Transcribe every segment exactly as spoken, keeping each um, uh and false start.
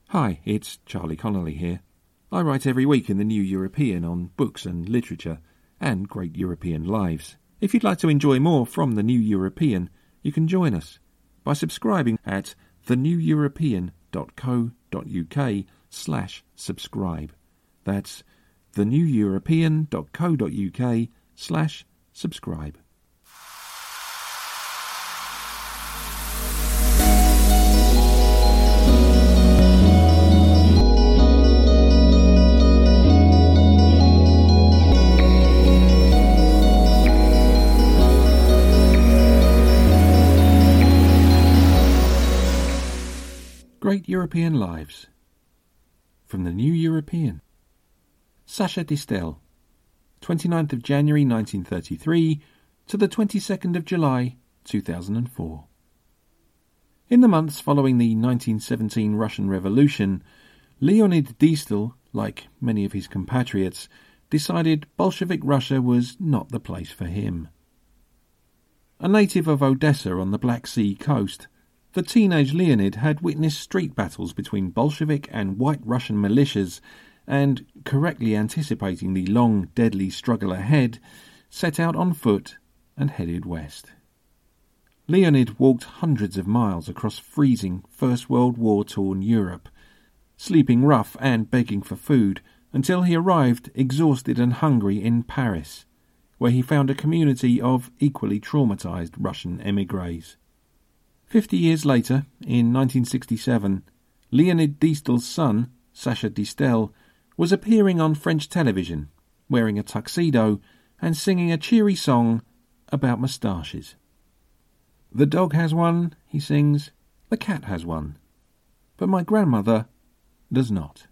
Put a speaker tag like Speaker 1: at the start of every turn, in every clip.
Speaker 1: Hi, it's Charlie Connolly here. I write every week in the New European on books and literature and great European lives. If you'd like to enjoy more from the New European, you can join us by subscribing at theneweuropean.co.uk slash subscribe. That's theneweuropean.co.uk slash subscribe. Great European Lives. From the New European. Sacha Distel, twenty-ninth of January nineteen thirty-three to the twenty-second of July two thousand four. In the months following the nineteen seventeen Russian Revolution, Leonid Distel, like many of his compatriots, decided Bolshevik Russia was not the place for him. A native of Odessa on the Black Sea coast, the teenage Leonid had witnessed street battles between Bolshevik and White Russian militias and, correctly anticipating the long, deadly struggle ahead, set out on foot and headed west. Leonid walked hundreds of miles across freezing First World War-torn Europe, sleeping rough and begging for food, until he arrived exhausted and hungry in Paris, where he found a community of equally traumatized Russian émigrés. Fifty years later, in nineteen sixty-seven, Leonid Distel's son, Sacha Distel, was appearing on French television, wearing a tuxedo and singing a cheery song about moustaches. "The dog has one," he sings, "the cat has one, but my grandmother does not."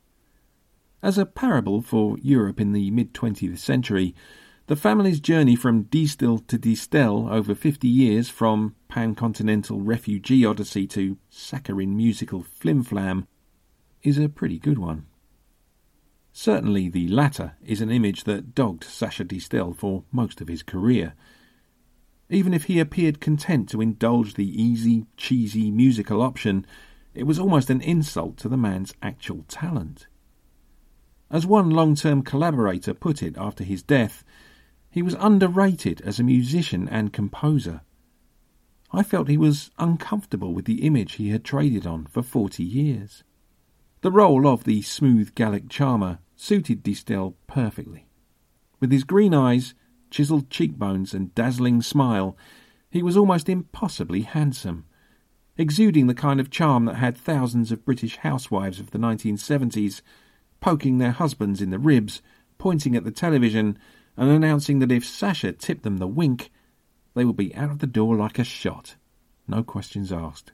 Speaker 1: As a parable for Europe in the mid-twentieth century, the family's journey from Distel to Distel over fifty years, from pan-continental refugee odyssey to saccharine musical flim-flam, is a pretty good one. Certainly the latter is an image that dogged Sacha Distel for most of his career. Even if he appeared content to indulge the easy, cheesy musical option, it was almost an insult to the man's actual talent. As one long-term collaborator put it after his death, he was underrated as a musician and composer. I felt he was uncomfortable with the image he had traded on for forty years. The role of the smooth Gallic charmer suited Distel perfectly. With his green eyes, chiselled cheekbones and dazzling smile, he was almost impossibly handsome, exuding the kind of charm that had thousands of British housewives of the nineteen seventies poking their husbands in the ribs, pointing at the television and announcing that if Sacha tipped them the wink, they would be out of the door like a shot, no questions asked.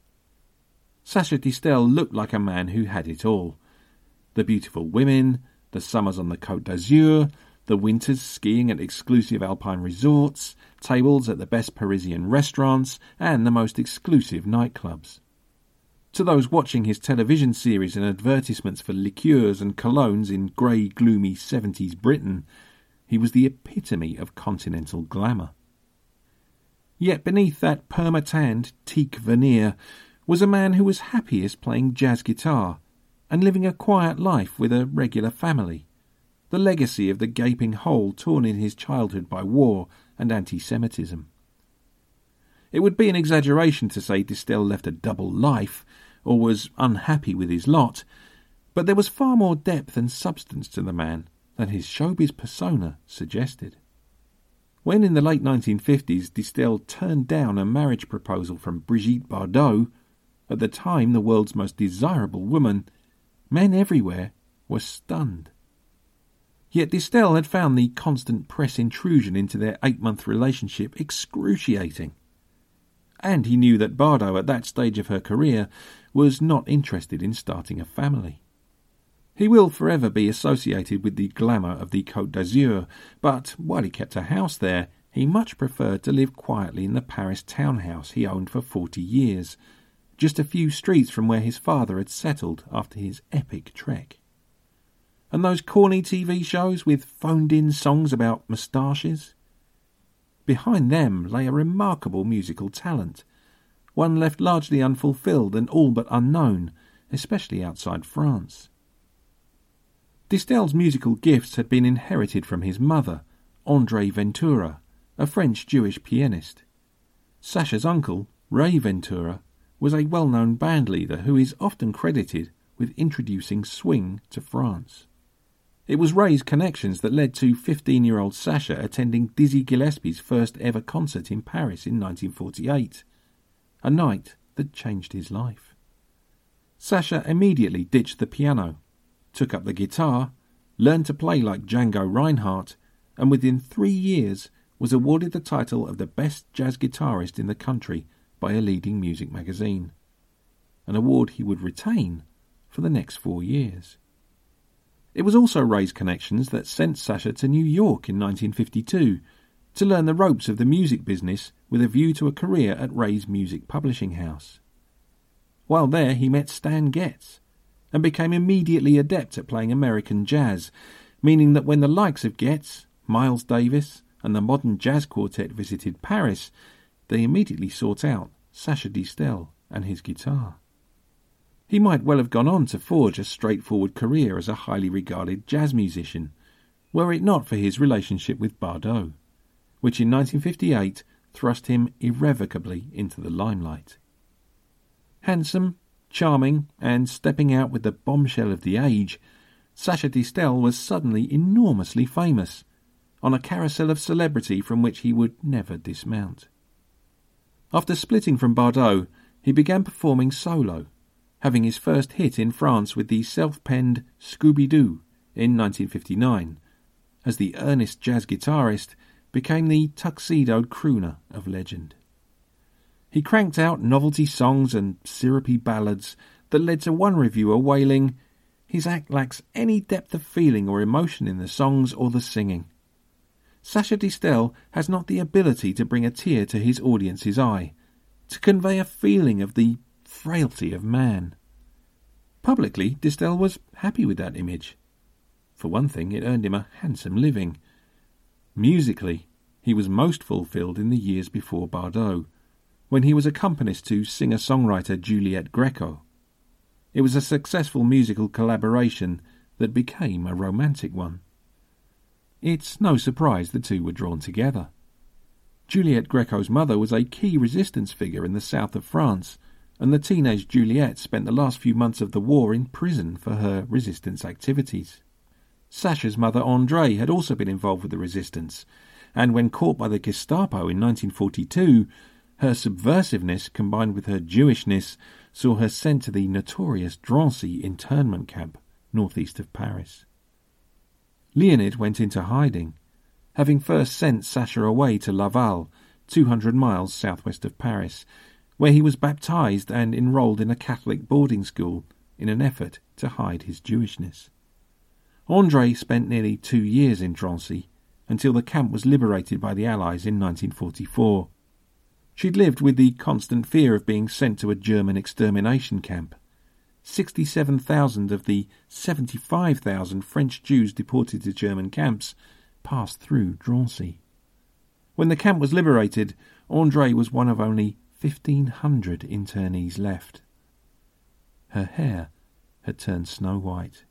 Speaker 1: Sacha Distel looked like a man who had it all. The beautiful women, the summers on the Côte d'Azur, the winters skiing at exclusive alpine resorts, tables at the best Parisian restaurants, and the most exclusive nightclubs. To those watching his television series and advertisements for liqueurs and colognes in grey, gloomy seventies Britain, he was the epitome of continental glamour. Yet beneath that perma-tanned teak veneer was a man who was happiest playing jazz guitar and living a quiet life with a regular family, the legacy of the gaping hole torn in his childhood by war and anti-Semitism. It would be an exaggeration to say Distel left a double life or was unhappy with his lot, but there was far more depth and substance to the man than his showbiz persona suggested. When in the late nineteen fifties Distel turned down a marriage proposal from Brigitte Bardot, at the time the world's most desirable woman, men everywhere were stunned. Yet Distel had found the constant press intrusion into their eight-month relationship excruciating. And he knew that Bardot, at that stage of her career, was not interested in starting a family. He will forever be associated with the glamour of the Côte d'Azur, but while he kept a house there, he much preferred to live quietly in the Paris townhouse he owned for forty years, just a few streets from where his father had settled after his epic trek. And those corny T V shows with phoned-in songs about moustaches? Behind them lay a remarkable musical talent, one left largely unfulfilled and all but unknown, especially outside France. Distel's musical gifts had been inherited from his mother, André Ventura, a French Jewish pianist. Sacha's uncle, Ray Ventura, was a well-known bandleader who is often credited with introducing swing to France. It was Ray's connections that led to fifteen-year-old Sacha attending Dizzy Gillespie's first ever concert in Paris in nineteen forty-eight, a night that changed his life. Sacha immediately ditched the piano, took up the guitar, learned to play like Django Reinhardt, and within three years was awarded the title of the best jazz guitarist in the country by a leading music magazine, an award he would retain for the next four years. It was also Ray's connections that sent Sacha to New York in nineteen fifty-two to learn the ropes of the music business with a view to a career at Ray's music publishing house. While there, he met Stan Getz and became immediately adept at playing American jazz, meaning that when the likes of Getz, Miles Davis, and the Modern Jazz Quartet visited Paris, they immediately sought out Sacha Distel and his guitar. He might well have gone on to forge a straightforward career as a highly regarded jazz musician, were it not for his relationship with Bardot, which in nineteen fifty-eight thrust him irrevocably into the limelight. Handsome, charming, and stepping out with the bombshell of the age, Sacha Distel was suddenly enormously famous, on a carousel of celebrity from which he would never dismount. After splitting from Bardot, he began performing solo, having his first hit in France with the self-penned Scooby-Doo in nineteen fifty-nine, as the earnest jazz guitarist became the tuxedoed crooner of legend. He cranked out novelty songs and syrupy ballads that led to one reviewer wailing, "His act lacks any depth of feeling or emotion in the songs or the singing. Sacha Distel has not the ability to bring a tear to his audience's eye, to convey a feeling of the frailty of man." Publicly, Distel was happy with that image. For one thing, it earned him a handsome living. Musically, he was most fulfilled in the years before Bardot, when he was accompanist to singer-songwriter Juliette Greco. It was a successful musical collaboration that became a romantic one. It's no surprise the two were drawn together. Juliette Greco's mother was a key resistance figure in the south of France, and the teenage Juliette spent the last few months of the war in prison for her resistance activities. Sacha's mother, André, had also been involved with the resistance, and when caught by the Gestapo in nineteen forty-two, her subversiveness combined with her Jewishness saw her sent to the notorious Drancy internment camp northeast of Paris. Leonid went into hiding, having first sent Sacha away to Laval, two hundred miles southwest of Paris, where he was baptized and enrolled in a Catholic boarding school in an effort to hide his Jewishness. André spent nearly two years in Drancy, until the camp was liberated by the Allies in nineteen forty-four. She'd lived with the constant fear of being sent to a German extermination camp. sixty-seven thousand of the seventy-five thousand French Jews deported to German camps passed through Drancy. When the camp was liberated, André was one of only fifteen hundred internees left. Her hair had turned snow white.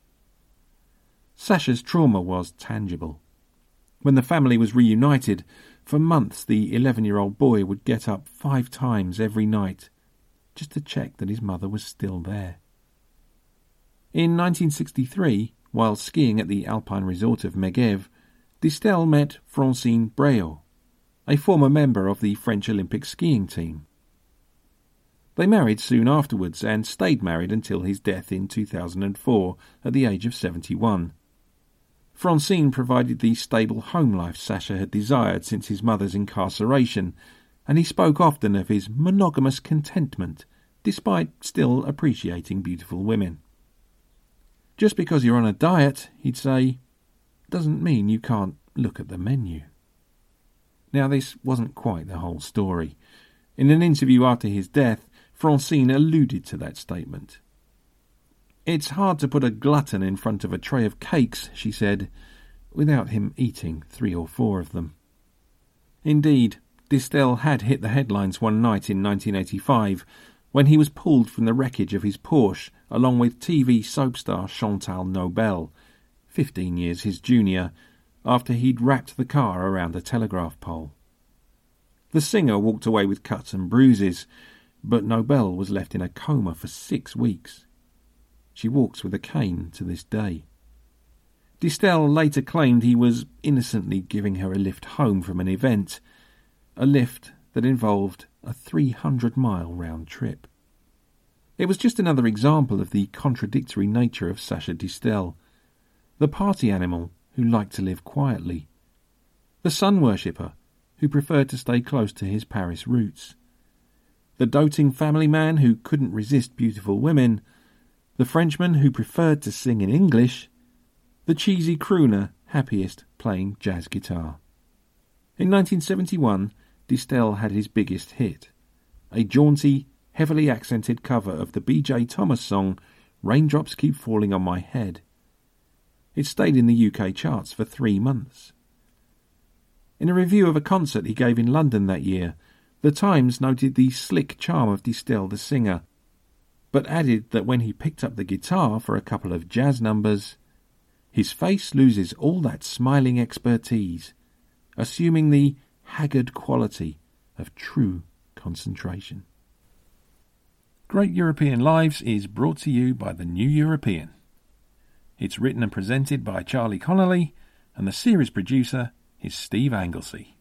Speaker 1: Sacha's trauma was tangible. When the family was reunited, for months the eleven-year-old boy would get up five times every night just to check that his mother was still there. In nineteen sixty-three, while skiing at the alpine resort of Megève, Distel met Francine Breault, a former member of the French Olympic skiing team. They married soon afterwards and stayed married until his death in two thousand four at the age of seventy-one. Francine provided the stable home life Sacha had desired since his mother's incarceration, and he spoke often of his monogamous contentment, despite still appreciating beautiful women. Just because you're on a diet, he'd say, doesn't mean you can't look at the menu. Now, this wasn't quite the whole story. In an interview after his death, Francine alluded to that statement. "It's hard to put a glutton in front of a tray of cakes," she said, without him eating three or four of them. Indeed, Distel had hit the headlines one night in nineteen eighty-five when he was pulled from the wreckage of his Porsche along with T V soap star Chantal Nobel, fifteen years his junior, after he'd wrapped the car around a telegraph pole. The singer walked away with cuts and bruises, but Nobel was left in a coma for six weeks. She walks with a cane to this day. Distel later claimed he was innocently giving her a lift home from an event, a lift that involved a three hundred mile round trip. It was just another example of the contradictory nature of Sacha Distel, the party animal who liked to live quietly, the sun worshipper who preferred to stay close to his Paris roots, the doting family man who couldn't resist beautiful women, the Frenchman who preferred to sing in English, the cheesy crooner happiest playing jazz guitar. In nineteen seventy-one, Distel had his biggest hit, a jaunty, heavily accented cover of the B J Thomas song Raindrops Keep Falling on My Head. It stayed in the U K charts for three months. In a review of a concert he gave in London that year, The Times noted the slick charm of Distel the singer, but added that when he picked up the guitar for a couple of jazz numbers, his face loses all that smiling expertise, assuming the haggard quality of true concentration. Great European Lives is brought to you by the New European. It's written and presented by Charlie Connolly, and the series producer is Steve Anglesey.